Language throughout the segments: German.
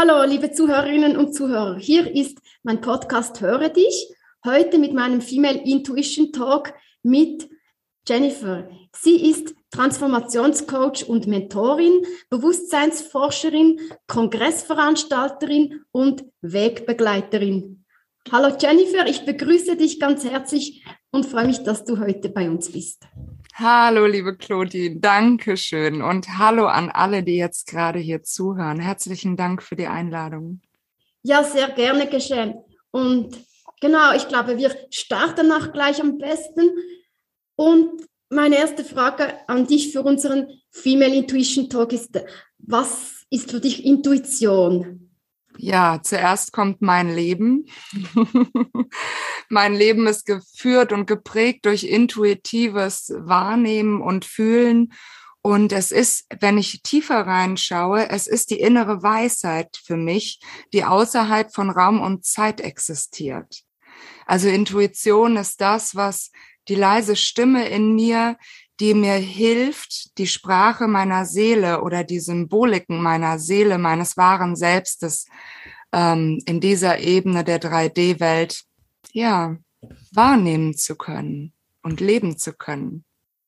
Hallo, liebe Zuhörerinnen und Zuhörer. Hier ist mein Podcast Höre dich. Heute mit meinem Female Intuition Talk mit Jennifer. Sie ist Transformationscoach und Mentorin, Bewusstseinsforscherin, Kongressveranstalterin und Wegbegleiterin. Hallo Jennifer, ich begrüße dich ganz herzlich und freue mich, dass du heute bei uns bist. Hallo, liebe Claudine, danke schön und hallo an alle, die jetzt gerade hier zuhören. Herzlichen Dank für die Einladung. Ja, sehr gerne geschehen. Und genau, ich glaube, wir starten auch gleich am besten. Und meine erste Frage an dich für unseren Female Intuition Talk ist, was ist für dich Intuition? Ja, zuerst kommt mein Leben. Mein Leben ist geführt und geprägt durch intuitives Wahrnehmen und Fühlen. Und es ist, wenn ich tiefer reinschaue, es ist die innere Weisheit für mich, die außerhalb von Raum und Zeit existiert. Also Intuition ist das, was die leise Stimme in mir, die mir hilft, die Sprache meiner Seele oder die Symboliken meiner Seele, meines wahren Selbstes in dieser Ebene der 3D-Welt, ja, wahrnehmen zu können und leben zu können.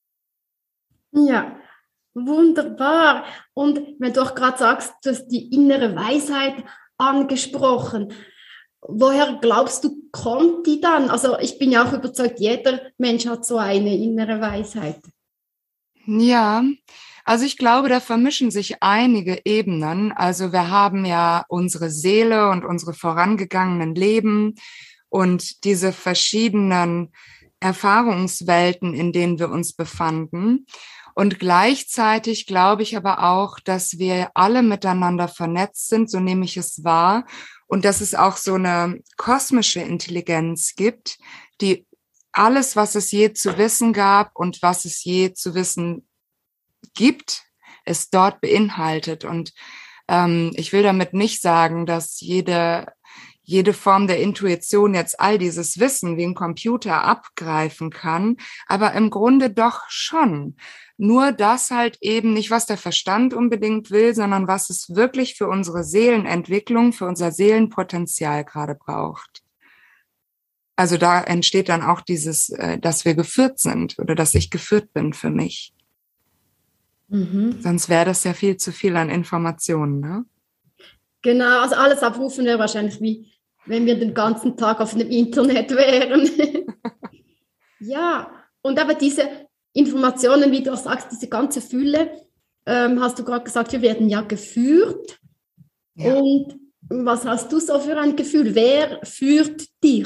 Ja, wunderbar. Und wenn du auch gerade sagst, du hast die innere Weisheit angesprochen. Woher glaubst du, kommt die dann? Also ich bin ja auch überzeugt, jeder Mensch hat so eine innere Weisheit. Ja, also ich glaube, da vermischen sich einige Ebenen. Also wir haben ja unsere Seele und unsere vorangegangenen Leben und diese verschiedenen Erfahrungswelten, in denen wir uns befanden. Und gleichzeitig glaube ich aber auch, dass wir alle miteinander vernetzt sind, so nehme ich es wahr. Und dass es auch so eine kosmische Intelligenz gibt, die alles, was es je zu wissen gab und was es je zu wissen gibt, es dort beinhaltet. Und ich will damit nicht sagen, dass jede Form der Intuition jetzt all dieses Wissen wie ein Computer abgreifen kann, aber im Grunde doch schon. Nur das halt eben nicht, was der Verstand unbedingt will, sondern was es wirklich für unsere Seelenentwicklung, für unser Seelenpotenzial gerade braucht. Also da entsteht dann auch dieses, dass wir geführt sind oder dass ich geführt bin für mich. Mhm. Sonst wäre das ja viel zu viel an Informationen, ne? Genau, also alles abrufen wäre wahrscheinlich wie, wenn wir den ganzen Tag auf dem Internet wären. Ja, und aber diese Informationen, wie du auch sagst, diese ganze Fülle, hast du gerade gesagt, wir werden ja geführt. Ja. Und was hast du so für ein Gefühl? Wer führt dich?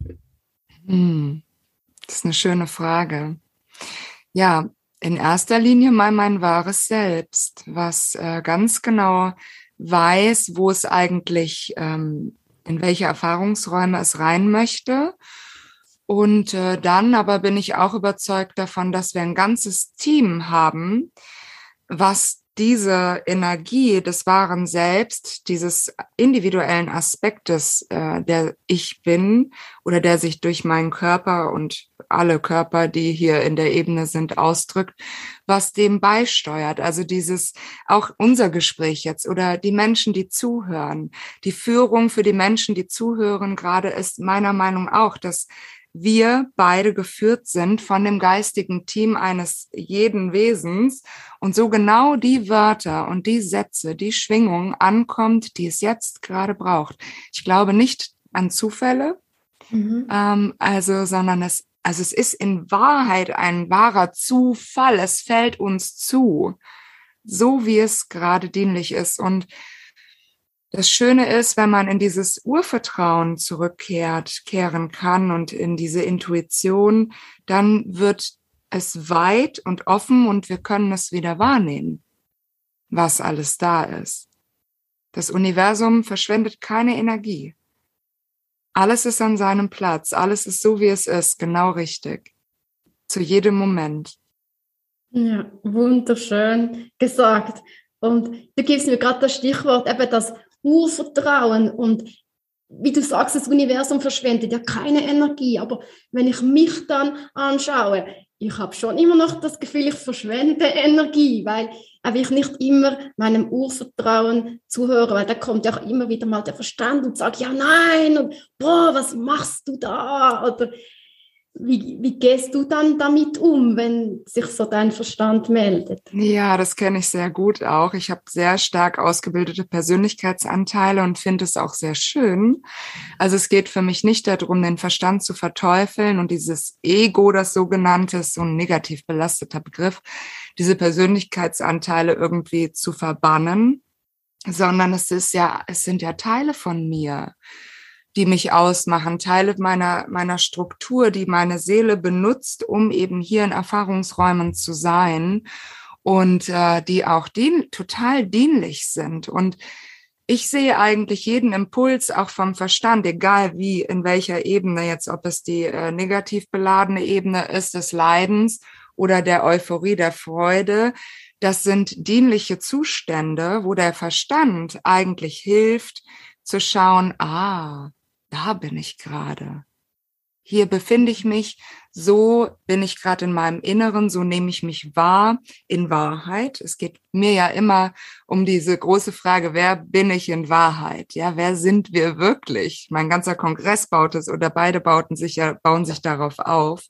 Das ist eine schöne Frage. Ja, in erster Linie mal mein wahres Selbst, was ganz genau weiß, wo es eigentlich, in welche Erfahrungsräume es rein möchte. Und dann aber bin ich auch überzeugt davon, dass wir ein ganzes Team haben, was diese Energie des wahren Selbst, dieses individuellen Aspektes, der ich bin oder der sich durch meinen Körper und alle Körper, die hier in der Ebene sind, ausdrückt, was dem beisteuert. Also dieses, auch unser Gespräch jetzt oder die Menschen, die zuhören. Die Führung für die Menschen, die zuhören gerade ist meiner Meinung nach auch, dass wir beide geführt sind von dem geistigen Team eines jeden Wesens und so genau die Wörter und die Sätze, die Schwingung ankommt, die es jetzt gerade braucht. Ich glaube nicht an Zufälle, sondern es ist in Wahrheit ein wahrer Zufall. Es fällt uns zu, so wie es gerade dienlich ist. Und das Schöne ist, wenn man in dieses Urvertrauen kehren kann und in diese Intuition, dann wird es weit und offen und wir können es wieder wahrnehmen, was alles da ist. Das Universum verschwendet keine Energie. Alles ist an seinem Platz, alles ist so, wie es ist, genau richtig. Zu jedem Moment. Ja, wunderschön gesagt. Und du gibst mir gerade das Stichwort, eben das Urvertrauen. Und wie du sagst, das Universum verschwendet ja keine Energie. Aber wenn ich mich dann anschaue, ich habe schon immer noch das Gefühl, ich verschwende Energie, weil ich nicht immer meinem Urvertrauen zuhöre, weil da kommt ja auch immer wieder mal der Verstand und sagt, ja, nein, und boah, was machst du da? Oder wie gehst du dann damit um, wenn sich so dein Verstand meldet? Ja, das kenne ich sehr gut auch. Ich habe sehr stark ausgebildete Persönlichkeitsanteile und finde es auch sehr schön. Also es geht für mich nicht darum, den Verstand zu verteufeln und dieses Ego, das sogenannte, ist so ein negativ belasteter Begriff, diese Persönlichkeitsanteile irgendwie zu verbannen, sondern es sind ja Teile von mir, die mich ausmachen, Teile meiner Struktur, die meine Seele benutzt, um eben hier in Erfahrungsräumen zu sein und die auch total dienlich sind. Und ich sehe eigentlich jeden Impuls auch vom Verstand, egal wie, in welcher Ebene jetzt, ob es die negativ beladene Ebene ist des Leidens oder der Euphorie, der Freude. Das sind dienliche Zustände, wo der Verstand eigentlich hilft, zu schauen, da bin ich gerade. Hier befinde ich mich, so bin ich gerade in meinem Inneren, so nehme ich mich wahr, in Wahrheit. Es geht mir ja immer um diese große Frage, wer bin ich in Wahrheit? Ja, wer sind wir wirklich? Mein ganzer Kongress baut es oder beide bauen sich darauf auf.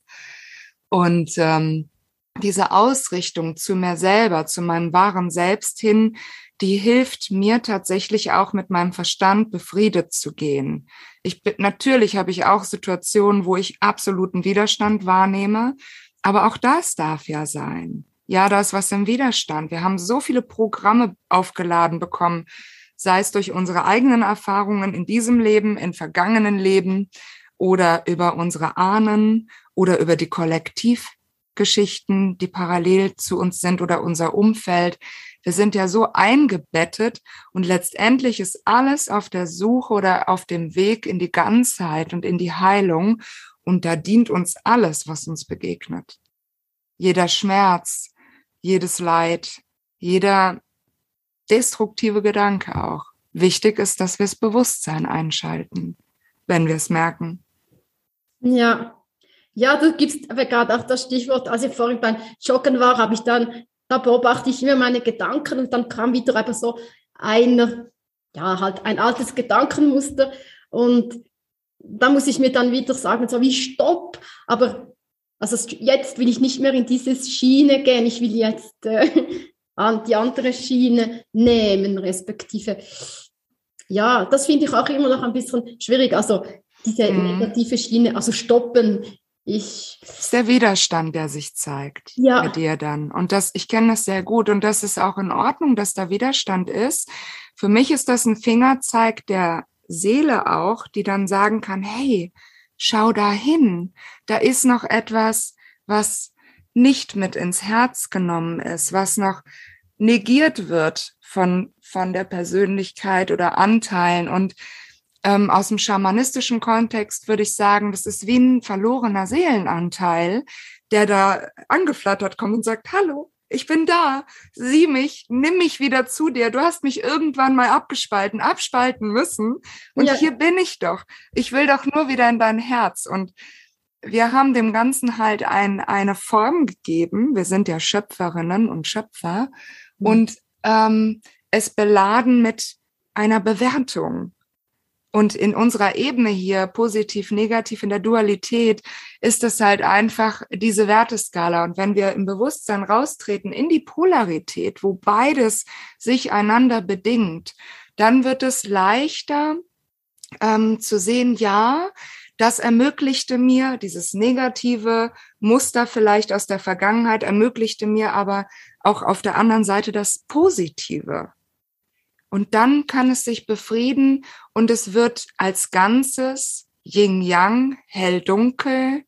Und diese Ausrichtung zu mir selber, zu meinem wahren Selbst hin, die hilft mir tatsächlich auch mit meinem Verstand befriedet zu gehen. Natürlich habe ich auch Situationen, wo ich absoluten Widerstand wahrnehme, aber auch das darf ja sein. Ja, da ist was im Widerstand. Wir haben so viele Programme aufgeladen bekommen, sei es durch unsere eigenen Erfahrungen in diesem Leben, in vergangenen Leben oder über unsere Ahnen oder über die Kollektivgeschichten, die parallel zu uns sind oder unser Umfeld. Wir sind ja so eingebettet und letztendlich ist alles auf der Suche oder auf dem Weg in die Ganzheit und in die Heilung und da dient uns alles, was uns begegnet. Jeder Schmerz, jedes Leid, jeder destruktive Gedanke auch. Wichtig ist, dass wir das Bewusstsein einschalten, wenn wir es merken. Ja, ja, du gibst aber gerade auch das Stichwort, als ich vorhin beim Joggen war, da beobachte ich immer meine Gedanken und dann kam wieder einfach so ein altes Gedankenmuster und da muss ich mir dann wieder sagen, so wie Stopp, aber also jetzt will ich nicht mehr in diese Schiene gehen, ich will jetzt die andere Schiene nehmen, respektive. Ja, das finde ich auch immer noch ein bisschen schwierig, also diese negative Schiene, also stoppen. Es ist der Widerstand, der sich zeigt bei dir dann. Und ich kenne das sehr gut. Und das ist auch in Ordnung, dass da Widerstand ist. Für mich ist das ein Fingerzeig der Seele auch, die dann sagen kann, hey, schau da hin. Da ist noch etwas, was nicht mit ins Herz genommen ist, was noch negiert wird von der Persönlichkeit oder Anteilen. Und aus dem schamanistischen Kontext würde ich sagen, das ist wie ein verlorener Seelenanteil, der da angeflattert kommt und sagt, hallo, ich bin da, sieh mich, nimm mich wieder zu dir, du hast mich irgendwann mal abspalten müssen und hier bin ich doch. Ich will doch nur wieder in dein Herz. Und wir haben dem Ganzen halt eine Form gegeben, wir sind ja Schöpferinnen und Schöpfer und es beladen mit einer Bewertung. Und in unserer Ebene hier, positiv, negativ, in der Dualität, ist es halt einfach diese Werteskala. Und wenn wir im Bewusstsein raustreten in die Polarität, wo beides sich einander bedingt, dann wird es leichter zu sehen, ja, das ermöglichte mir, dieses negative Muster vielleicht aus der Vergangenheit, ermöglichte mir aber auch auf der anderen Seite das Positive. Und dann kann es sich befrieden und es wird als Ganzes Yin-Yang, hell-dunkel,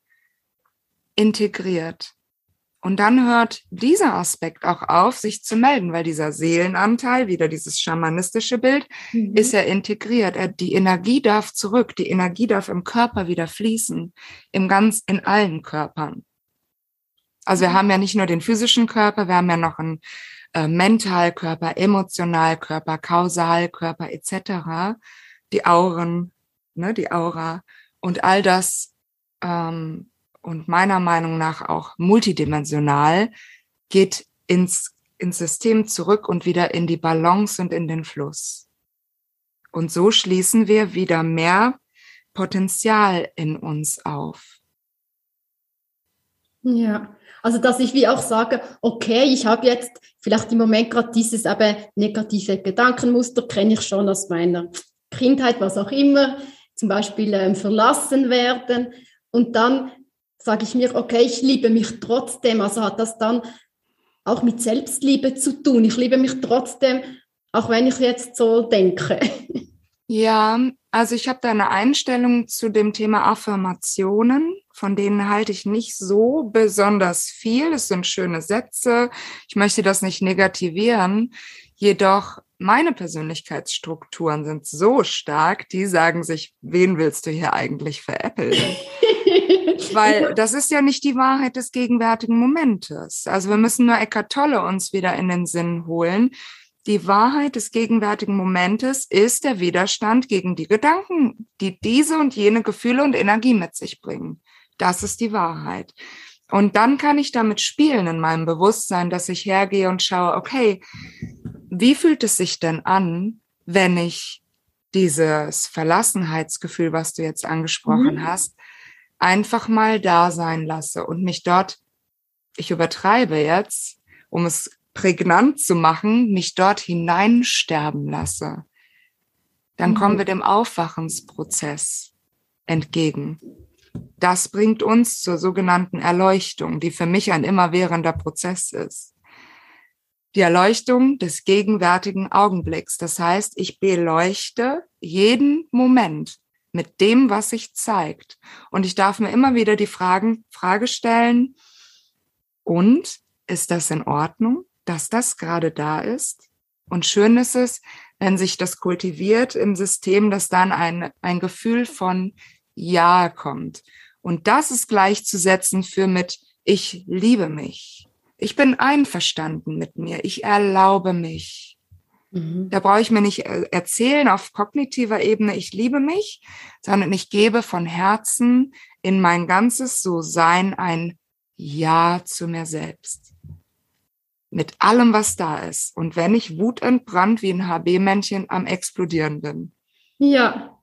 integriert. Und dann hört dieser Aspekt auch auf, sich zu melden, weil dieser Seelenanteil, wieder dieses schamanistische Bild, ist ja integriert. Die Energie darf zurück, die Energie darf im Körper wieder fließen, in allen Körpern. Also wir haben ja nicht nur den physischen Körper, wir haben ja noch einen Mentalkörper, Emotionalkörper, Kausalkörper etc., die Auren, die Aura und all das und meiner Meinung nach auch multidimensional, geht ins System zurück und wieder in die Balance und in den Fluss. Und so schließen wir wieder mehr Potenzial in uns auf. Ja, also dass ich wie auch sage, okay, ich habe jetzt vielleicht im Moment gerade dieses aber negative Gedankenmuster, kenne ich schon aus meiner Kindheit, was auch immer, zum Beispiel verlassen werden. Und dann sage ich mir, okay, ich liebe mich trotzdem. Also hat das dann auch mit Selbstliebe zu tun. Ich liebe mich trotzdem, auch wenn ich jetzt so denke. Ja, also ich habe da eine Einstellung zu dem Thema Affirmationen, von denen halte ich nicht so besonders viel. Es sind schöne Sätze, ich möchte das nicht negativieren, jedoch meine Persönlichkeitsstrukturen sind so stark, die sagen sich, wen willst du hier eigentlich veräppeln? Weil das ist ja nicht die Wahrheit des gegenwärtigen Momentes. Also wir müssen nur Eckhart Tolle uns wieder in den Sinn holen. Die Wahrheit des gegenwärtigen Momentes ist der Widerstand gegen die Gedanken, die diese und jene Gefühle und Energie mit sich bringen. Das ist die Wahrheit. Und dann kann ich damit spielen in meinem Bewusstsein, dass ich hergehe und schaue, okay, wie fühlt es sich denn an, wenn ich dieses Verlassenheitsgefühl, was du jetzt angesprochen hast, einfach mal da sein lasse und mich dort, ich übertreibe jetzt, um es prägnant zu machen, mich dort hineinsterben lasse. Dann kommen wir dem Aufwachensprozess entgegen. Das bringt uns zur sogenannten Erleuchtung, die für mich ein immerwährender Prozess ist. Die Erleuchtung des gegenwärtigen Augenblicks. Das heißt, ich beleuchte jeden Moment mit dem, was sich zeigt. Und ich darf mir immer wieder die Frage stellen, und ist das in Ordnung, dass das gerade da ist? Und schön ist es, wenn sich das kultiviert im System, dass dann ein Gefühl von Ja kommt. Und das ist gleichzusetzen für mit ich liebe mich. Ich bin einverstanden mit mir. Ich erlaube mich. Da brauche ich mir nicht erzählen auf kognitiver Ebene, ich liebe mich, sondern ich gebe von Herzen in mein ganzes So-Sein ein Ja zu mir selbst. Mit allem, was da ist. Und wenn ich wutentbrannt wie ein HB-Männchen am Explodieren bin. Ja.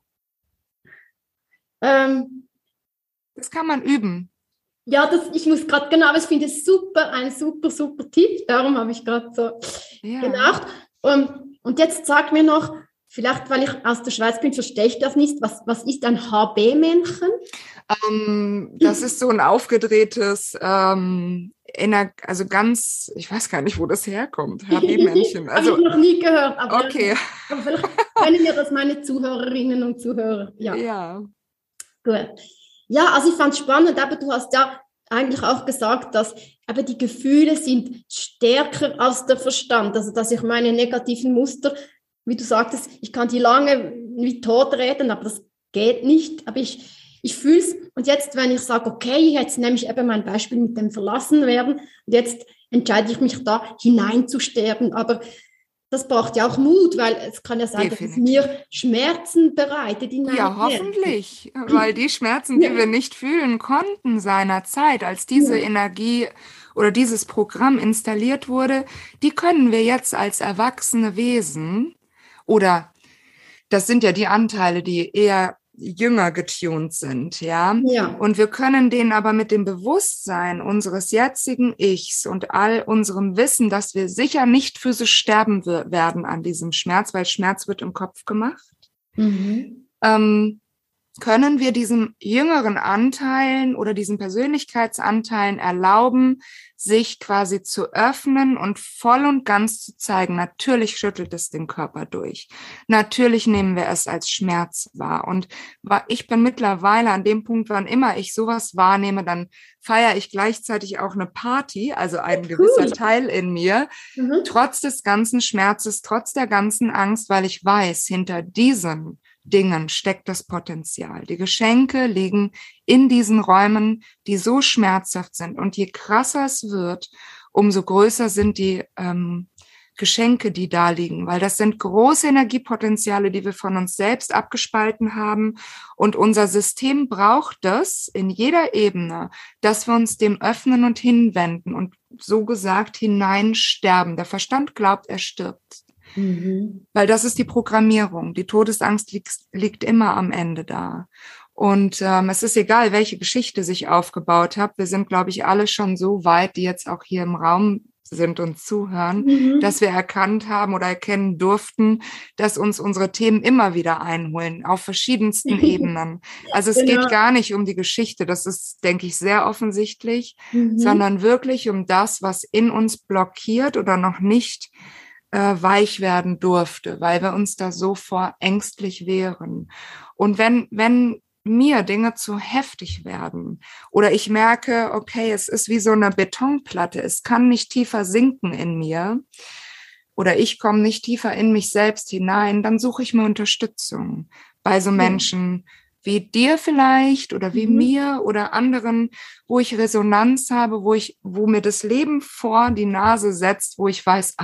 Das kann man üben. Ja, ich muss gerade, genau, aber ich finde es super, ein super, super Tipp. Darum habe ich gerade so gedacht. Und jetzt sag mir noch, vielleicht, weil ich aus der Schweiz bin, verstehe ich das nicht. Was ist ein HB-Männchen? Das ist so ein aufgedrehtes, also ganz, ich weiß gar nicht, wo das herkommt, HB-Männchen. Also, habe ich noch nie gehört. Aber okay. Aber vielleicht kennen mir das meine Zuhörerinnen und Zuhörer. Ja. Gut. Ja, also ich fand es spannend, aber du hast ja eigentlich auch gesagt, dass aber die Gefühle sind stärker als der Verstand. Also dass ich meine negativen Muster, wie du sagtest, ich kann die lange wie tot reden, aber das geht nicht. Aber ich fühle es. Und jetzt, wenn ich sage, okay, jetzt nehme ich eben mein Beispiel mit dem Verlassenwerden und jetzt entscheide ich mich da hineinzusterben. Aber das braucht ja auch Mut, weil es kann ja sein, dass es mir Schmerzen bereitet. Ja, hoffentlich, weil die Schmerzen, die wir nicht fühlen konnten seinerzeit, als diese Energie oder dieses Programm installiert wurde, die können wir jetzt als erwachsene Wesen, oder das sind ja die Anteile, die eher jünger getuned sind, ja. Und wir können denen aber mit dem Bewusstsein unseres jetzigen Ichs und all unserem Wissen, dass wir sicher nicht physisch sterben werden an diesem Schmerz, weil Schmerz wird im Kopf gemacht, können wir diesen jüngeren Anteilen oder diesen Persönlichkeitsanteilen erlauben, sich quasi zu öffnen und voll und ganz zu zeigen. Natürlich schüttelt es den Körper durch. Natürlich nehmen wir es als Schmerz wahr. Und ich bin mittlerweile an dem Punkt, wann immer ich sowas wahrnehme, dann feiere ich gleichzeitig auch eine Party, also ein gewisser Teil in mir, trotz des ganzen Schmerzes, trotz der ganzen Angst, weil ich weiß, hinter diesen Dingen steckt das Potenzial. Die Geschenke liegen in diesen Räumen, die so schmerzhaft sind. Und je krasser es wird, umso größer sind die Geschenke, die da liegen, weil das sind große Energiepotenziale, die wir von uns selbst abgespalten haben. Und unser System braucht das in jeder Ebene, dass wir uns dem öffnen und hinwenden und so gesagt hineinsterben. Der Verstand glaubt, er stirbt. Weil das ist die Programmierung. Die Todesangst liegt immer am Ende da. Und es ist egal, welche Geschichte sich aufgebaut hat. Wir sind, glaube ich, alle schon so weit, die jetzt auch hier im Raum sind und zuhören, dass wir erkannt haben oder erkennen durften, dass uns unsere Themen immer wieder einholen, auf verschiedensten Ebenen. Also es geht gar nicht um die Geschichte, das ist, denke ich, sehr offensichtlich, sondern wirklich um das, was in uns blockiert oder noch nicht weich werden durfte, weil wir uns da so vor ängstlich wehren. Und wenn mir Dinge zu heftig werden oder ich merke, okay, es ist wie so eine Betonplatte, es kann nicht tiefer sinken in mir oder ich komme nicht tiefer in mich selbst hinein, dann suche ich mir Unterstützung bei so Menschen wie dir vielleicht oder wie mir oder anderen, wo ich Resonanz habe, wo mir das Leben vor die Nase setzt, wo ich weiß,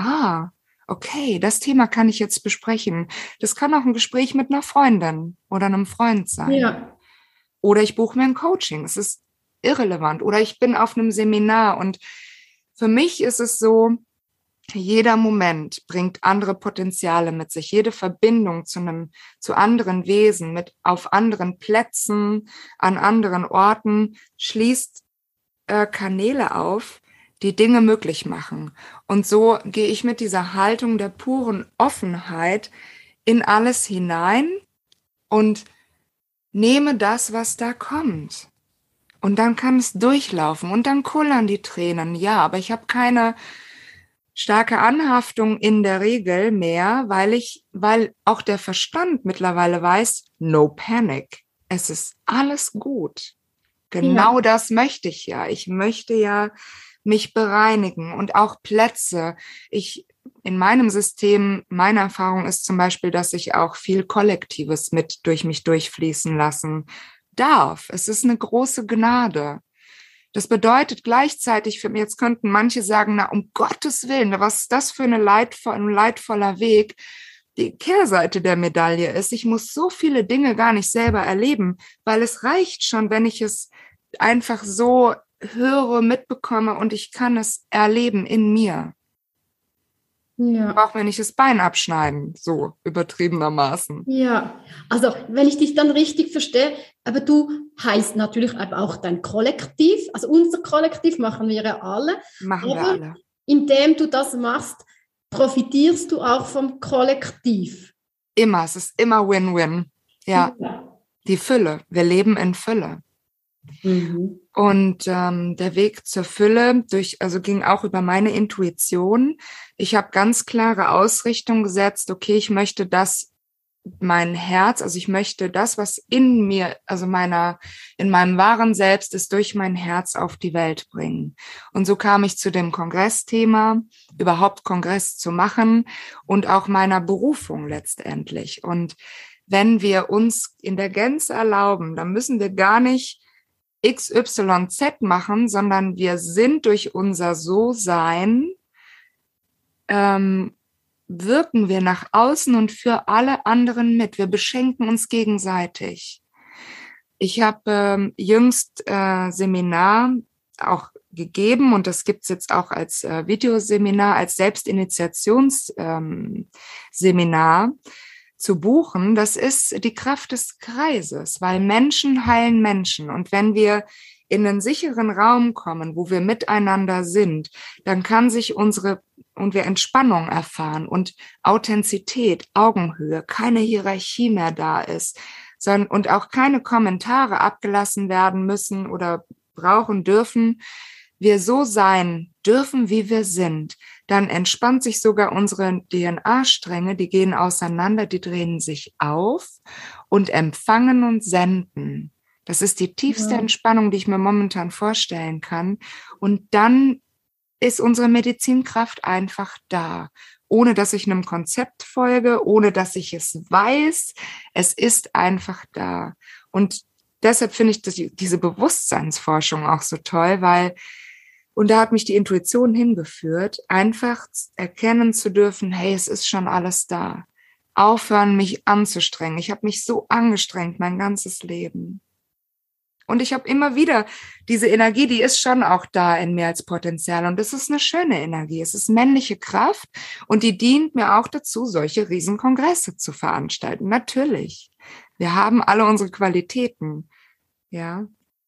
okay, das Thema kann ich jetzt besprechen. Das kann auch ein Gespräch mit einer Freundin oder einem Freund sein. Ja. Oder ich buche mir ein Coaching. Es ist irrelevant. Oder ich bin auf einem Seminar. Und für mich ist es so, jeder Moment bringt andere Potenziale mit sich. Jede Verbindung zu anderen Wesen, auf anderen Plätzen, an anderen Orten, schließt Kanäle auf, die Dinge möglich machen. Und so gehe ich mit dieser Haltung der puren Offenheit in alles hinein und nehme das, was da kommt. Und dann kann es durchlaufen und dann kullern die Tränen. Ja, aber ich habe keine starke Anhaftung in der Regel mehr, weil auch der Verstand mittlerweile weiß, no panic. Es ist alles gut. Genau das möchte ich ja. Ich möchte ja mich bereinigen und auch Plätze. In meinem System, meine Erfahrung ist zum Beispiel, dass ich auch viel Kollektives mit durch mich durchfließen lassen darf. Es ist eine große Gnade. Das bedeutet gleichzeitig, für mich, jetzt könnten manche sagen, na, um Gottes Willen, was ist das für ein leidvoller Weg? Die Kehrseite der Medaille ist, ich muss so viele Dinge gar nicht selber erleben, weil es reicht schon, wenn ich es einfach so höre, mitbekomme und ich kann es erleben in mir. Ja. Ich brauche mir nicht das Bein abschneiden, so übertriebenermaßen. Ja, also wenn ich dich dann richtig verstehe, aber du heißt natürlich auch dein Kollektiv, also unser Kollektiv machen wir ja alle. Machen wir alle. Indem du das machst, profitierst du auch vom Kollektiv. Immer, es ist immer Win-Win. Ja, die Fülle, wir leben in Fülle. Und der Weg zur Fülle ging auch über meine Intuition. Ich habe ganz klare Ausrichtung gesetzt, okay, ich möchte mein Herz, also ich möchte das, was in mir, also in meinem wahren Selbst ist, durch mein Herz auf die Welt bringen. Und so kam ich zu dem Kongressthema, überhaupt Kongress zu machen und auch meiner Berufung letztendlich. Und wenn wir uns in der Gänze erlauben, dann müssen wir gar nicht XYZ machen, sondern wir sind durch unser So-Sein, wirken wir nach außen und für alle anderen mit. Wir beschenken uns gegenseitig. Ich habe jüngst Seminar auch gegeben und das gibt's jetzt auch als Videoseminar, als Selbstinitiationsseminar zu buchen. Das ist die Kraft des Kreises, weil Menschen heilen Menschen. Und wenn wir in einen sicheren Raum kommen, wo wir miteinander sind, dann kann sich und wir Entspannung erfahren und Authentizität, Augenhöhe, keine Hierarchie mehr da ist, und auch keine Kommentare abgelassen werden müssen oder brauchen dürfen. Wir so sein dürfen, wie wir sind, dann entspannt sich sogar unsere DNA-Stränge, die gehen auseinander, die drehen sich auf und empfangen und senden. Das ist die tiefste Entspannung, die ich mir momentan vorstellen kann. Und dann ist unsere Medizinkraft einfach da, ohne dass ich einem Konzept folge, ohne dass ich es weiß. Es ist einfach da. Und deshalb finde ich diese Bewusstseinsforschung auch so toll, weil Und da hat mich die Intuition hingeführt, einfach erkennen zu dürfen, hey, es ist schon alles da. Aufhören, mich anzustrengen. Ich habe mich so angestrengt, mein ganzes Leben. Und ich habe immer wieder diese Energie, die ist schon auch da in mir als Potenzial. Und es ist eine schöne Energie. Es ist männliche Kraft und die dient mir auch dazu, solche Riesenkongresse zu veranstalten. Natürlich. Wir haben alle unsere Qualitäten. Ja.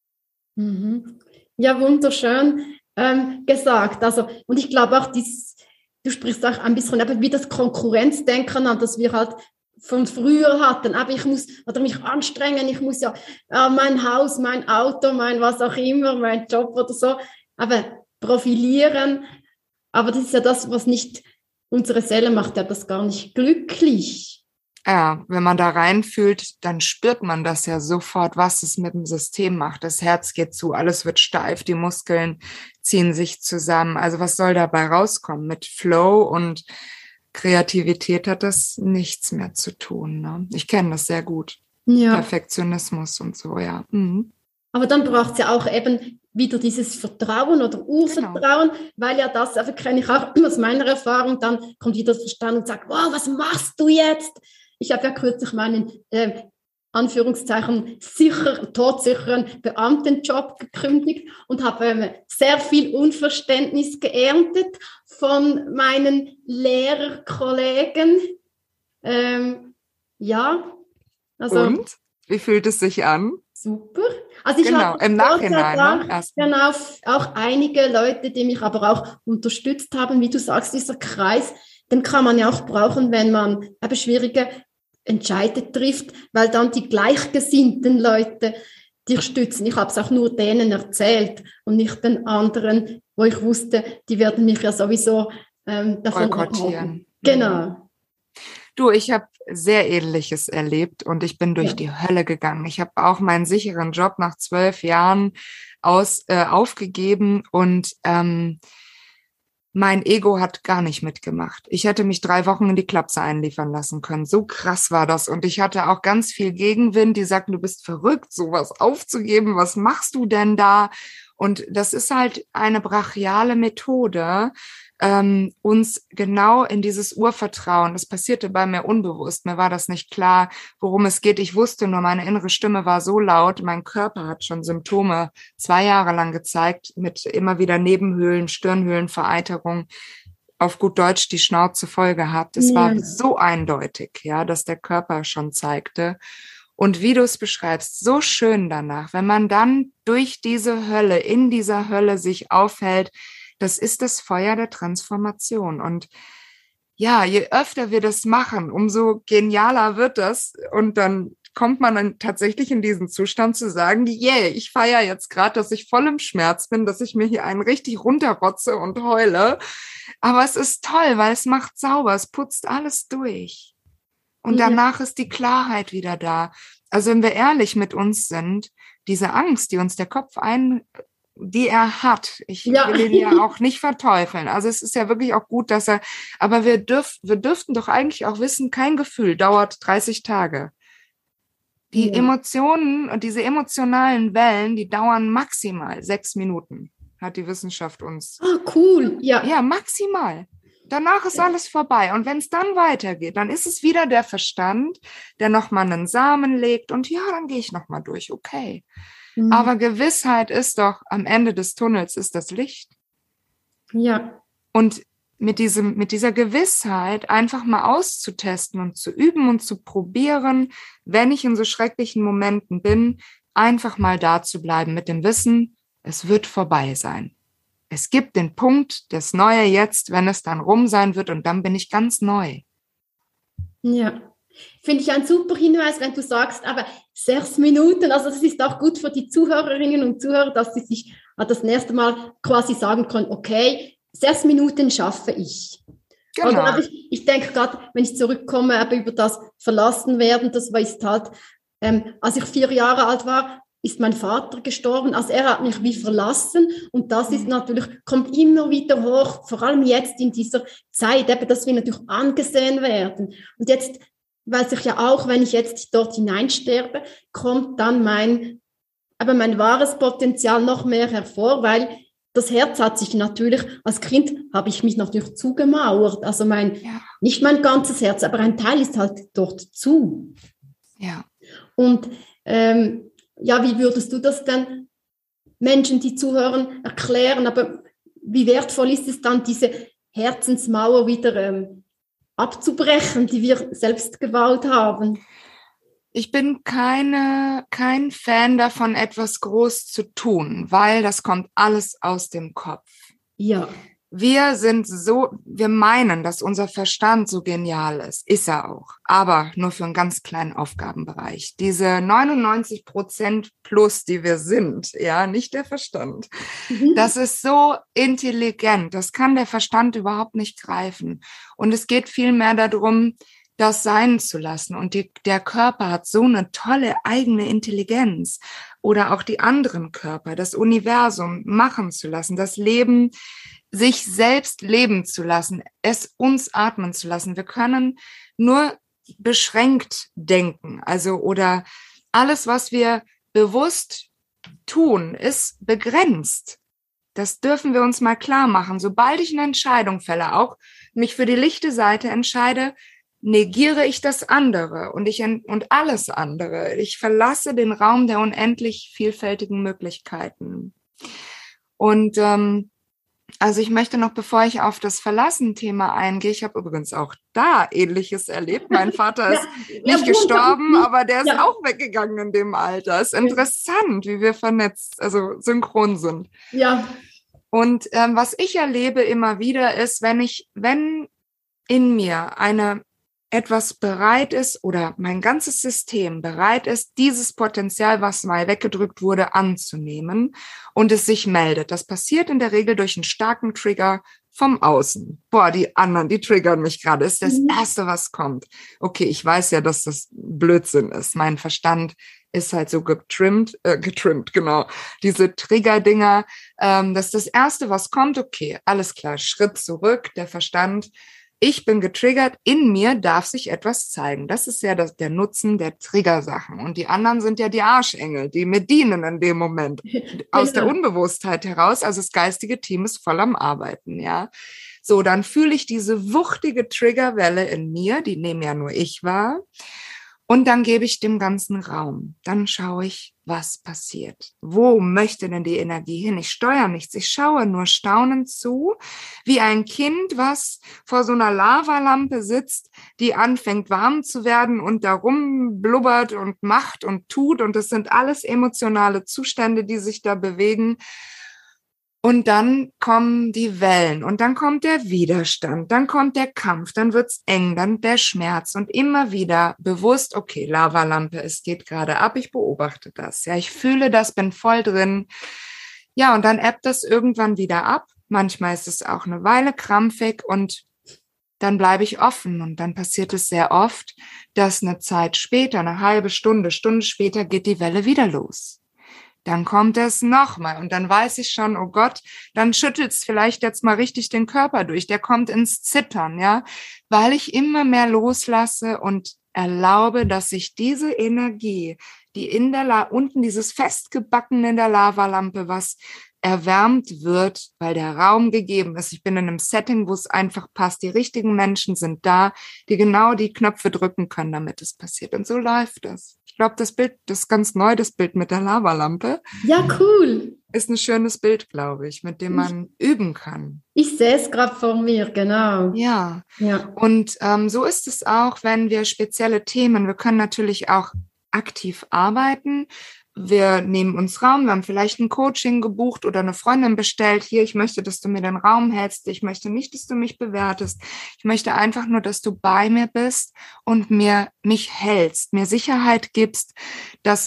Ja, wunderschön gesagt. Also, und ich glaube auch, du sprichst auch ein bisschen eben wie das Konkurrenzdenken an, das wir halt von früher hatten. Aber ich muss oder mich anstrengen, ich muss ja mein Haus, mein Auto, mein was auch immer, mein Job oder so, aber profilieren. Aber das ist ja das, was nicht unsere Seele macht, ja das gar nicht glücklich. Ja, wenn man da reinfühlt, dann spürt man das ja sofort, was es mit dem System macht. Das Herz geht zu, alles wird steif, die Muskeln ziehen sich zusammen. Also was soll dabei rauskommen? Mit Flow und Kreativität hat das nichts mehr zu tun. Ne? Ich kenne das sehr gut. Ja. Perfektionismus und so, ja. Mhm. Aber dann braucht es ja auch eben wieder dieses Vertrauen oder Urvertrauen, weil ja das, also kenne ich auch aus meiner Erfahrung, dann kommt wieder das Verstand und sagt, wow, was machst du jetzt? Ich habe ja kürzlich meinen, Anführungszeichen, todsicheren Beamtenjob gekündigt und habe sehr viel Unverständnis geerntet von meinen Lehrerkollegen. Ja. Also, und? Wie fühlt es sich an? Super. Also ich habe im Nachhinein, genau, auch einige Leute, die mich aber auch unterstützt haben, wie du sagst, dieser Kreis, den kann man ja auch brauchen, wenn man aber schwierige Entscheidungen trifft, weil dann die gleichgesinnten Leute dich stützen. Ich habe es auch nur denen erzählt und nicht den anderen, wo ich wusste, die werden mich ja sowieso davon boykottieren. Genau. Du, ich habe sehr Ähnliches erlebt und ich bin durch die Hölle gegangen. Ich habe auch meinen sicheren Job nach 12 Jahren aufgegeben und mein Ego hat gar nicht mitgemacht. Ich hätte mich 3 Wochen in die Klapse einliefern lassen können. So krass war das. Und ich hatte auch ganz viel Gegenwind, die sagten, du bist verrückt, sowas aufzugeben. Was machst du denn da? Und das ist halt eine brachiale Methode, uns genau in dieses Urvertrauen, das passierte bei mir unbewusst, mir war das nicht klar, worum es geht. Ich wusste nur, meine innere Stimme war so laut, mein Körper hat schon Symptome 2 Jahre lang gezeigt, mit immer wieder Nebenhöhlen, Stirnhöhlenvereiterung, auf gut Deutsch die Schnauze voll gehabt. Es war so eindeutig, ja, dass der Körper schon zeigte. Und wie du es beschreibst, so schön danach, wenn man dann durch diese Hölle, in dieser Hölle sich aufhält, das ist das Feuer der Transformation. Und ja, je öfter wir das machen, umso genialer wird das. Und dann kommt man dann tatsächlich in diesen Zustand zu sagen, ich feiere jetzt gerade, dass ich voll im Schmerz bin, dass ich mir hier einen richtig runterrotze und heule. Aber es ist toll, weil es macht sauber, es putzt alles durch. Und danach ist die Klarheit wieder da. Also wenn wir ehrlich mit uns sind, diese Angst, die uns der Kopf die er hat. Ich will ihn ja auch nicht verteufeln. Also es ist ja wirklich auch gut, dass aber wir dürften doch eigentlich auch wissen, kein Gefühl dauert 30 Tage. Die Emotionen und diese emotionalen Wellen, die dauern maximal 6 Minuten, hat die Wissenschaft uns. Ah, cool. Ja, maximal. Danach ist alles vorbei. Und wenn es dann weitergeht, dann ist es wieder der Verstand, der nochmal einen Samen legt und dann gehe ich nochmal durch. Okay. Aber Gewissheit ist doch, am Ende des Tunnels ist das Licht. Ja. Und mit dieser Gewissheit einfach mal auszutesten und zu üben und zu probieren, wenn ich in so schrecklichen Momenten bin, einfach mal da zu bleiben mit dem Wissen, es wird vorbei sein. Es gibt den Punkt, das Neue jetzt, wenn es dann rum sein wird und dann bin ich ganz neu. Ja. Finde ich ein super Hinweis, wenn du sagst, aber 6 Minuten, also das ist auch gut für die Zuhörerinnen und Zuhörer, dass sie sich das nächste Mal quasi sagen können, okay, 6 Minuten schaffe ich. Genau. Oder ich denke gerade, wenn ich zurückkomme, aber über das Verlassenwerden, das war halt, als ich 4 Jahre alt war, ist mein Vater gestorben, also er hat mich wie verlassen und das ist natürlich, kommt immer wieder hoch, vor allem jetzt in dieser Zeit, eben, dass wir natürlich angesehen werden. Und jetzt weiß ich ja auch, wenn ich jetzt dort hineinsterbe, kommt dann mein wahres Potenzial noch mehr hervor, weil das Herz hat sich natürlich, als Kind habe ich mich natürlich zugemauert. Also nicht mein ganzes Herz, aber ein Teil ist halt dort zu. Ja. Und wie würdest du das denn Menschen, die zuhören, erklären? Aber wie wertvoll ist es dann, diese Herzensmauer wieder abzubrechen, die wir selbst gebaut haben? Ich bin kein Fan davon, etwas groß zu tun, weil das kommt alles aus dem Kopf. Ja. Wir meinen, dass unser Verstand so genial ist er auch, aber nur für einen ganz kleinen Aufgabenbereich. Diese 99% plus, die wir sind, ja, nicht der Verstand. Das ist so intelligent, das kann der Verstand überhaupt nicht greifen. Und es geht vielmehr darum, das sein zu lassen. Und der Körper hat so eine tolle eigene Intelligenz. Oder auch die anderen Körper, das Universum machen zu lassen, das Leben sich selbst leben zu lassen, es uns atmen zu lassen. Wir können nur beschränkt denken. Oder alles, was wir bewusst tun, ist begrenzt. Das dürfen wir uns mal klar machen. Sobald ich eine Entscheidung fälle, auch mich für die lichte Seite entscheide, negiere ich das andere und alles andere. Ich verlasse den Raum der unendlich vielfältigen Möglichkeiten. Und ich möchte noch, bevor ich auf das Verlassen-Thema eingehe, ich habe übrigens auch da Ähnliches erlebt. Mein Vater ist nicht gestorben, aber der ist auch weggegangen in dem Alter. Ist interessant, wie wir vernetzt, also synchron sind. Ja. Und was ich erlebe immer wieder ist, wenn in mir etwas bereit ist oder mein ganzes System bereit ist, dieses Potenzial, was mal weggedrückt wurde, anzunehmen und es sich meldet. Das passiert in der Regel durch einen starken Trigger vom Außen. Die anderen, die triggern mich gerade. Das ist das Erste, was kommt. Okay, ich weiß ja, dass das Blödsinn ist. Mein Verstand ist halt so getrimmt, genau. Diese Trigger-Dinger, das ist das Erste, was kommt. Okay, alles klar, Schritt zurück, der Verstand. Ich bin getriggert, in mir darf sich etwas zeigen. Das ist ja der Nutzen der Triggersachen. Und die anderen sind ja die Arschengel, die mir dienen in dem Moment. Aus der Unbewusstheit heraus, also das geistige Team ist voll am Arbeiten, ja. So, dann fühle ich diese wuchtige Triggerwelle in mir, die nehme ja nur ich wahr. Und dann gebe ich dem ganzen Raum. Dann schaue ich, was passiert. Wo möchte denn die Energie hin? Ich steuere nichts. Ich schaue nur staunend zu, wie ein Kind, was vor so einer Lavalampe sitzt, die anfängt warm zu werden und darum blubbert und macht und tut. Und das sind alles emotionale Zustände, die sich da bewegen. Und dann kommen die Wellen und dann kommt der Widerstand, dann kommt der Kampf, dann wird's eng, dann der Schmerz und immer wieder bewusst, okay, Lavalampe, es geht gerade ab, ich beobachte das, ja, ich fühle das, bin voll drin. Ja, und dann ebbt das irgendwann wieder ab. Manchmal ist es auch eine Weile krampfig und dann bleibe ich offen und dann passiert es sehr oft, dass eine Zeit später, eine halbe Stunde später geht die Welle wieder los. Dann kommt es nochmal und dann weiß ich schon, oh Gott, dann schüttelt es vielleicht jetzt mal richtig den Körper durch. Der kommt ins Zittern, ja, weil ich immer mehr loslasse und erlaube, dass sich diese Energie, die unten dieses Festgebacken in der Lavalampe, was erwärmt wird, weil der Raum gegeben ist. Ich bin in einem Setting, wo es einfach passt. Die richtigen Menschen sind da, die genau die Knöpfe drücken können, damit es passiert. Und so läuft das. Ich glaube, das ist ganz neu, das Bild mit der Lavalampe. Ja, cool. Ist ein schönes Bild, glaube ich, mit dem man üben kann. Ich sehe es gerade vor mir, genau. Ja. Und so ist es auch, wenn wir spezielle Themen, wir können natürlich auch aktiv arbeiten. Wir nehmen uns Raum, wir haben vielleicht ein Coaching gebucht oder eine Freundin bestellt. Hier, ich möchte, dass du mir den Raum hältst. Ich möchte nicht, dass du mich bewertest. Ich möchte einfach nur, dass du bei mir bist und mich hältst, mir Sicherheit gibst, dass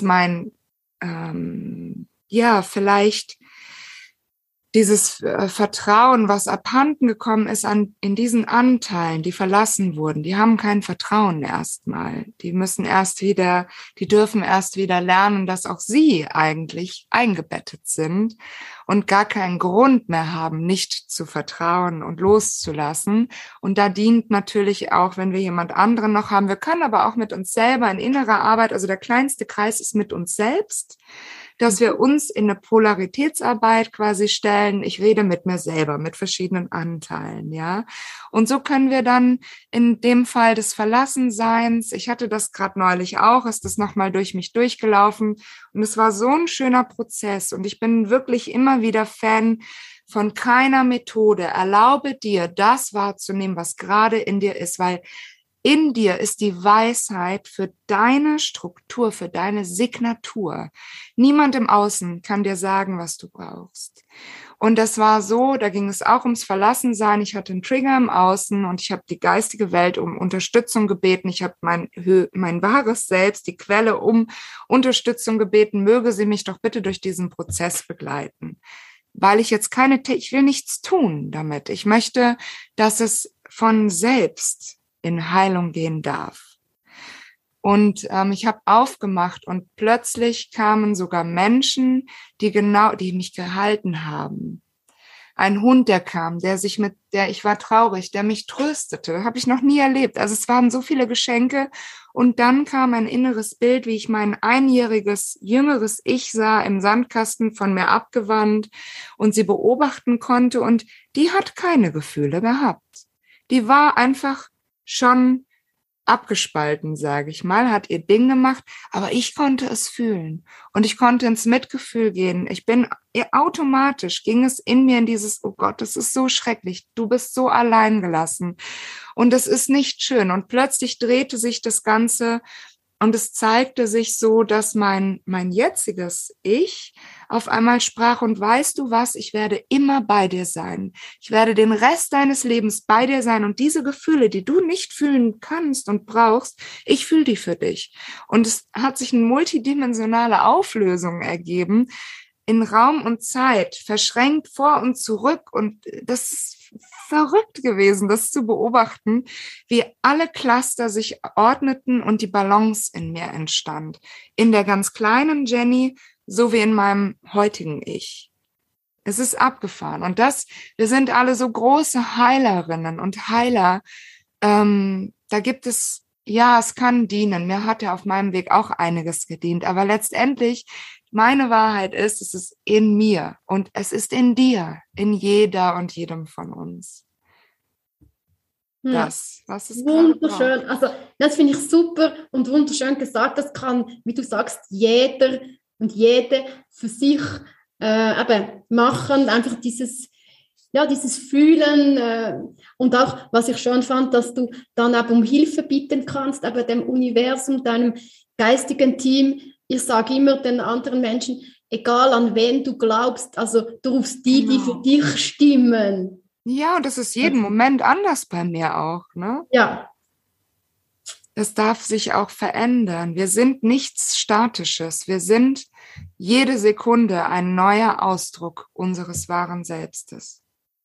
vielleicht dieses Vertrauen, was abhanden gekommen ist in diesen Anteilen, die verlassen wurden, die haben kein Vertrauen erstmal. Die dürfen erst wieder lernen, dass auch sie eigentlich eingebettet sind und gar keinen Grund mehr haben, nicht zu vertrauen und loszulassen. Und da dient natürlich auch, wenn wir jemand anderen noch haben, wir können aber auch mit uns selber in innerer Arbeit, also der kleinste Kreis ist mit uns selbst. dass wir uns in eine Polaritätsarbeit quasi stellen. Ich rede mit mir selber, mit verschiedenen Anteilen, ja. Und so können wir dann in dem Fall des Verlassenseins, ich hatte das gerade neulich auch, ist das nochmal durch mich durchgelaufen und es war so ein schöner Prozess und ich bin wirklich immer wieder Fan von keiner Methode. Erlaube dir, das wahrzunehmen, was gerade in dir ist, weil in dir ist die Weisheit für deine Struktur, für deine Signatur. Niemand im Außen kann dir sagen, was du brauchst. Und das war so, da ging es auch ums Verlassensein. Ich hatte einen Trigger im Außen und ich habe die geistige Welt um Unterstützung gebeten. Ich habe mein wahres Selbst, die Quelle, um Unterstützung gebeten. Möge sie mich doch bitte durch diesen Prozess begleiten. Weil ich jetzt ich will nichts tun damit. Ich möchte, dass es von selbst in Heilung gehen darf. Und ich habe aufgemacht und plötzlich kamen sogar Menschen, die mich gehalten haben. Ein Hund, der kam, ich war traurig, der mich tröstete, habe ich noch nie erlebt. Also es waren so viele Geschenke und dann kam ein inneres Bild, wie ich mein einjähriges, jüngeres Ich sah im Sandkasten von mir abgewandt und sie beobachten konnte und die hat keine Gefühle gehabt. Die war einfach schon abgespalten, sage ich mal, hat ihr Ding gemacht, aber ich konnte es fühlen und ich konnte ins Mitgefühl gehen. Automatisch ging es in mir in dieses, oh Gott, das ist so schrecklich, du bist so allein gelassen und das ist nicht schön und plötzlich drehte sich das Ganze und es zeigte sich so, dass mein jetziges Ich auf einmal sprach und weißt du was, ich werde immer bei dir sein. Ich werde den Rest deines Lebens bei dir sein und diese Gefühle, die du nicht fühlen kannst und brauchst, ich fühle die für dich. Und es hat sich eine multidimensionale Auflösung ergeben, in Raum und Zeit, verschränkt vor und zurück und das ist verrückt gewesen, das zu beobachten, wie alle Cluster sich ordneten und die Balance in mir entstand. In der ganz kleinen Jenny, so wie in meinem heutigen Ich. Es ist abgefahren. Und wir sind alle so große Heilerinnen und Heiler. Da gibt es, ja, es kann dienen. Mir hat ja auf meinem Weg auch einiges gedient. Aber letztendlich, meine Wahrheit ist, es ist in mir und es ist in dir, in jeder und jedem von uns. Was es wunderschön. Also das finde ich super und wunderschön gesagt. Das kann, wie du sagst, jeder und jede für sich machen. Einfach dieses Fühlen und auch, was ich schon fand, dass du dann auch um Hilfe bitten kannst, aber dem Universum, deinem geistigen Team. Ich sage immer den anderen Menschen, egal an wen du glaubst, also du rufst die für dich stimmen. Ja, und das ist jeden Moment anders bei mir auch, ne? Ja. Es darf sich auch verändern. Wir sind nichts Statisches. Wir sind jede Sekunde ein neuer Ausdruck unseres wahren Selbstes.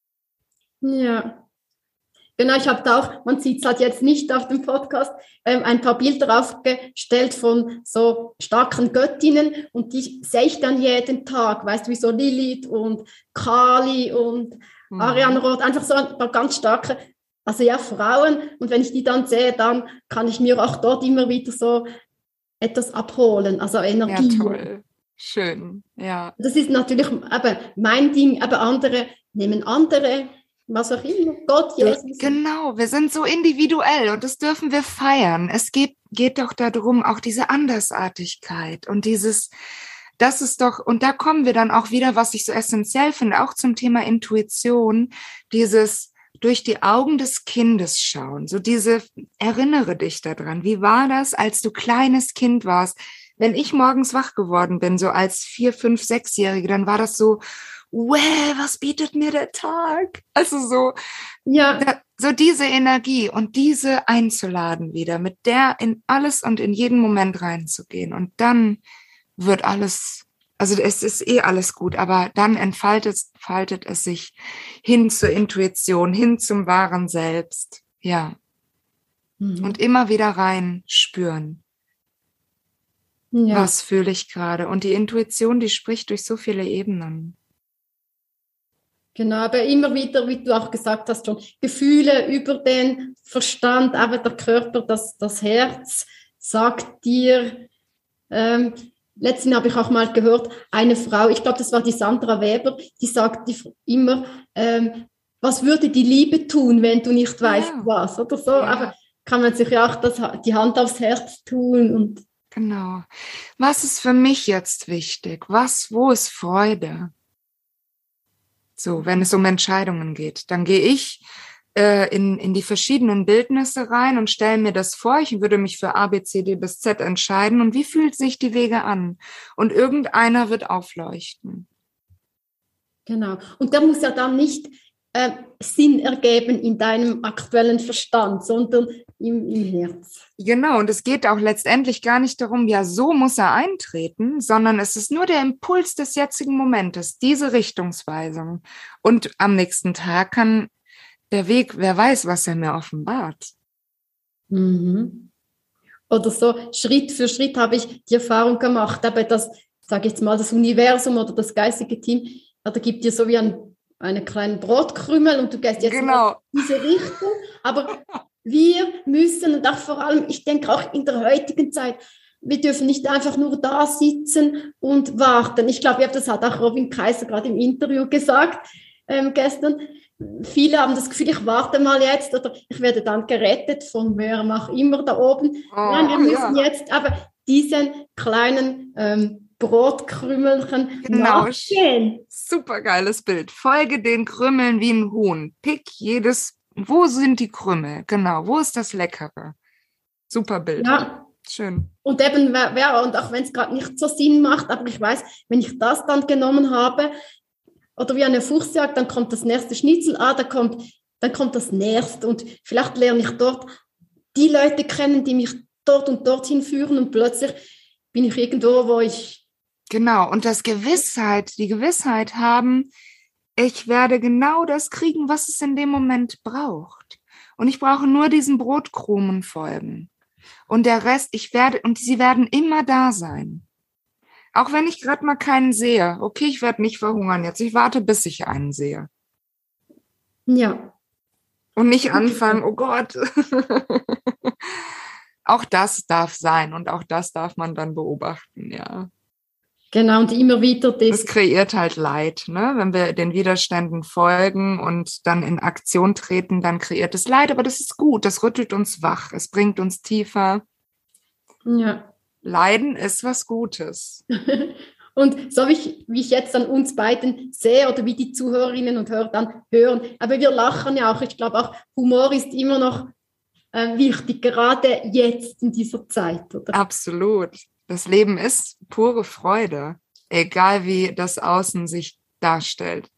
Ja. Genau, ich habe da auch, man sieht es halt jetzt nicht auf dem Podcast, ein paar Bilder aufgestellt von so starken Göttinnen und die sehe ich dann jeden Tag, weißt du, wie so Lilith und Kali und Ariane Roth, einfach so ein paar ganz starke, also ja, Frauen. Und wenn ich die dann sehe, dann kann ich mir auch dort immer wieder so etwas abholen, also Energie. Ja, toll. Schön, ja. Das ist natürlich eben mein Ding, aber andere nehmen andere, was auch immer, Gott, Jesus. Genau, wir sind so individuell und das dürfen wir feiern. Es geht doch darum, auch diese Andersartigkeit und das ist doch, und da kommen wir dann auch wieder, was ich so essentiell finde, auch zum Thema Intuition, dieses durch die Augen des Kindes schauen, so erinnere dich daran, wie war das, als du kleines Kind warst? Wenn ich morgens wach geworden bin, so als 4-, 5-, 6-Jährige, dann war das so, was bietet mir der Tag? Also so, ja. So diese Energie und diese einzuladen wieder, mit der in alles und in jeden Moment reinzugehen und dann wird alles, also es ist alles gut, aber dann faltet es sich hin zur Intuition, hin zum wahren Selbst, ja. Und immer wieder rein spüren. Ja. Was fühle ich gerade? Und die Intuition, die spricht durch so viele Ebenen. Genau, aber immer wieder, wie du auch gesagt hast, schon Gefühle über den Verstand, aber der Körper, das Herz sagt dir, letztens habe ich auch mal gehört, eine Frau, ich glaube, das war die Sandra Weber, die sagt immer, was würde die Liebe tun, wenn du nicht weißt, was, oder so. Ja. Aber kann man sich ja auch die Hand aufs Herz tun. Und genau. Was ist für mich jetzt wichtig? Wo ist Freude? So, wenn es um Entscheidungen geht, dann gehe ich in die verschiedenen Bildnisse rein und stelle mir das vor. Ich würde mich für A, B, C, D bis Z entscheiden. Und wie fühlt sich die Wege an? Und irgendeiner wird aufleuchten. Genau. Und der muss ja dann nicht Sinn ergeben in deinem aktuellen Verstand, sondern im Herz. Genau, und es geht auch letztendlich gar nicht darum, ja, so muss er eintreten, sondern es ist nur der Impuls des jetzigen Momentes, diese Richtungsweisung. Und am nächsten Tag kann der Weg, wer weiß, was er mir offenbart. Mhm. Oder so, Schritt für Schritt habe ich die Erfahrung gemacht, aber das, sage ich jetzt mal, das Universum oder das geistige Team, da gibt dir so wie eine kleine Brotkrümel und du gehst jetzt in diese Richtung, aber wir müssen, und auch vor allem, ich denke auch in der heutigen Zeit, wir dürfen nicht einfach nur da sitzen und warten. Ich glaube, das hat auch Robin Kaiser gerade im Interview gesagt gestern. Viele haben das Gefühl, ich warte mal jetzt oder ich werde dann gerettet von wer auch immer da oben. Nein, wir müssen jetzt aber diesen kleinen Brotkrümelchen nachgehen. Super geiles Bild. Folge den Krümmeln wie ein Huhn. Pick wo sind die Krümel? Genau, wo ist das Leckere? Super Bild. Ja. Schön. Und eben, und auch wenn es gerade nicht so Sinn macht, aber ich weiß, wenn ich das dann genommen habe, oder wie eine Fuchsjagd, dann kommt das nächste Schnitzel, dann kommt das nächste und vielleicht lerne ich dort die Leute kennen, die mich dort und dorthin führen und plötzlich bin ich irgendwo, wo ich... Genau, und die Gewissheit haben, ich werde genau das kriegen, was es in dem Moment braucht. Und ich brauche nur diesen Brotkrumen folgen. Und der Rest, sie werden immer da sein. Auch wenn ich gerade mal keinen sehe. Okay, ich werde nicht verhungern jetzt. Ich warte, bis ich einen sehe. Ja. Und nicht anfangen, oh Gott. Auch das darf sein und auch das darf man dann beobachten, ja. Genau, und immer wieder das kreiert halt Leid, ne? Wenn wir den Widerständen folgen und dann in Aktion treten, dann kreiert es Leid, aber das ist gut, das rüttelt uns wach, es bringt uns tiefer. Ja. Leiden ist was Gutes. Und so wie ich jetzt an uns beiden sehe oder wie die Zuhörerinnen und Hörer dann hören, aber wir lachen ja auch, ich glaube auch, Humor ist immer noch wichtig, gerade jetzt in dieser Zeit, oder? Absolut. Das Leben ist pure Freude, egal wie das Außen sich darstellt.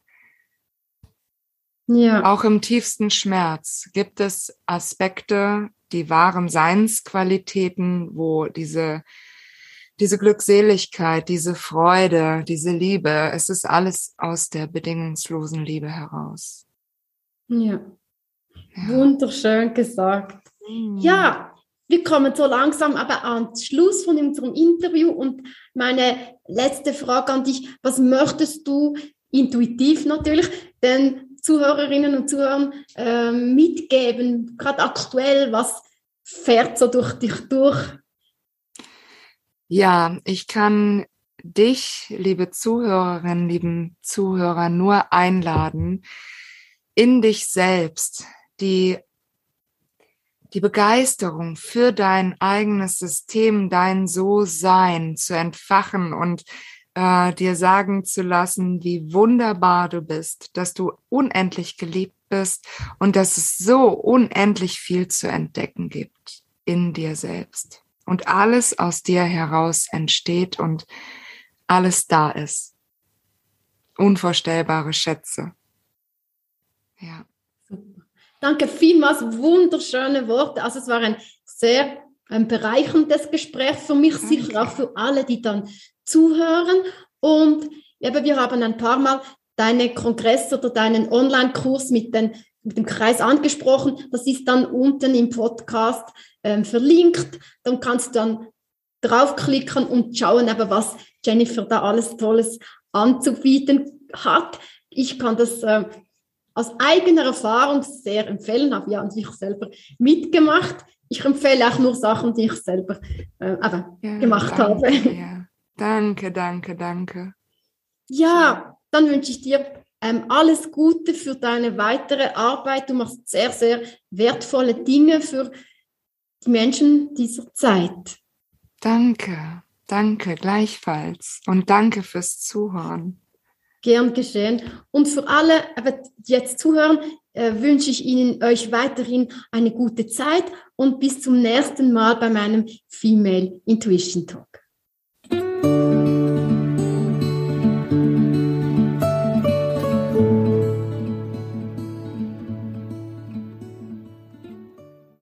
Ja. Auch im tiefsten Schmerz gibt es Aspekte, die wahren Seinsqualitäten, wo diese Glückseligkeit, diese Freude, diese Liebe, es ist alles aus der bedingungslosen Liebe heraus. Ja. Wunderschön gesagt. Ja, wir kommen so langsam aber ans Schluss von unserem Interview und meine letzte Frage an dich, was möchtest du intuitiv natürlich den Zuhörerinnen und Zuhörern mitgeben, gerade aktuell, was fährt so durch dich durch? Ja, ich kann dich, liebe Zuhörerinnen, lieben Zuhörer, nur einladen, in dich selbst die Begeisterung für dein eigenes System, dein So-Sein zu entfachen und dir sagen zu lassen, wie wunderbar du bist, dass du unendlich geliebt bist und dass es so unendlich viel zu entdecken gibt in dir selbst. Und alles aus dir heraus entsteht und alles da ist. Unvorstellbare Schätze. Ja. Danke vielmals, wunderschöne Worte. Also es war ein sehr bereicherndes Gespräch für mich, sicher auch für alle, die dann zuhören. Und eben, wir haben ein paar Mal deine Kongresse oder deinen Online-Kurs mit dem Kreis angesprochen. Das ist dann unten im Podcast verlinkt. Dann kannst du dann draufklicken und schauen, was Jennifer da alles Tolles anzubieten hat. Ich kann das aus eigener Erfahrung sehr empfehlen, habe ja an sich selber mitgemacht. Ich empfehle auch nur Sachen, die ich selber gemacht habe. Ja. Danke, danke, danke. Ja, dann wünsche ich dir alles Gute für deine weitere Arbeit. Du machst sehr, sehr wertvolle Dinge für die Menschen dieser Zeit. Danke, danke, gleichfalls. Und danke fürs Zuhören. Gern geschehen. Und für alle, die jetzt zuhören, wünsche ich euch weiterhin eine gute Zeit und bis zum nächsten Mal bei meinem Female Intuition Talk.